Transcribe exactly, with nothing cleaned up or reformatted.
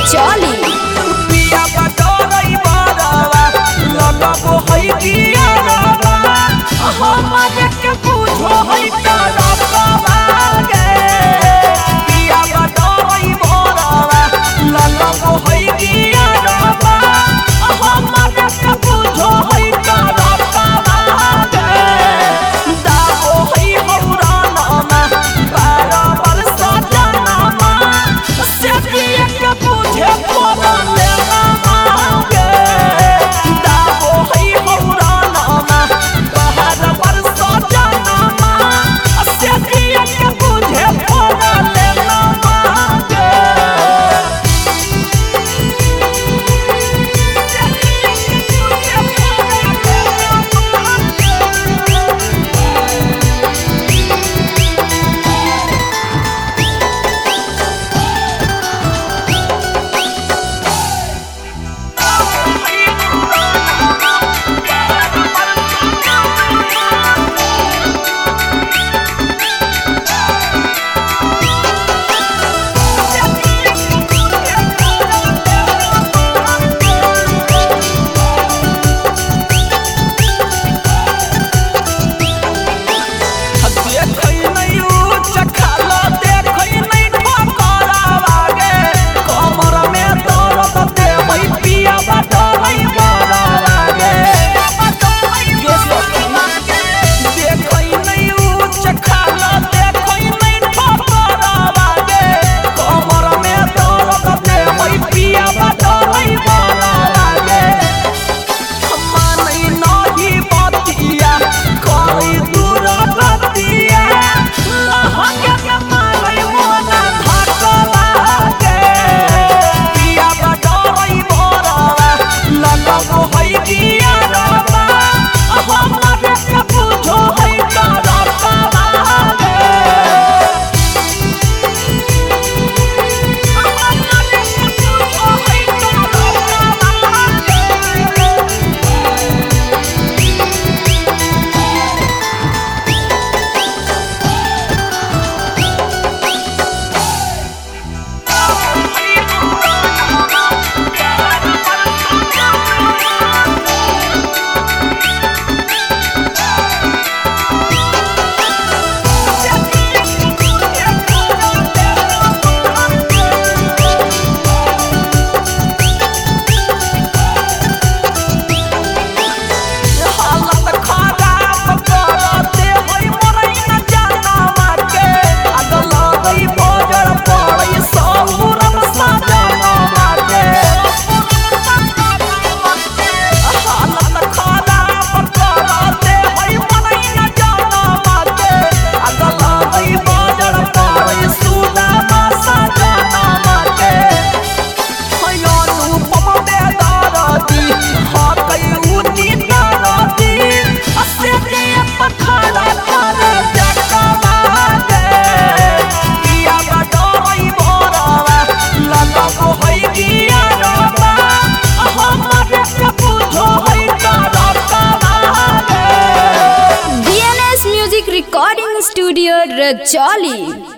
रचौली। पिया बटोरई बरवा लगबो है किया रवा हमारे के पूछो है तरफवा गे पिया बटोरई बरवा लगबो है किया रवा हमारे के पूछो है तरफवा गे दाबो है हमरा नामा बराबर सजनामा से पिया के पूछे पड़ले मांगे दाबो है हमरा नामा बराबर सजनामा से पिया के पूछे पड़ले मांगे रिकॉर्डिंग स्टूडियो रचौली।